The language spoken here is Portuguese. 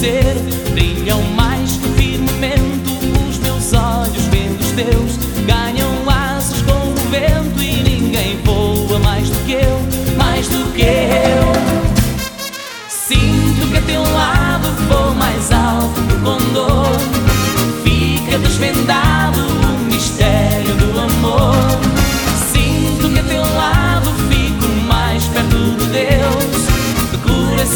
ser. Brilham mais que o firmamento os meus olhos vendo os teus. Ganham asas com o vento e ninguém voa mais do que eu, mais do que eu. Sinto que a teu lado vou mais alto que o condor.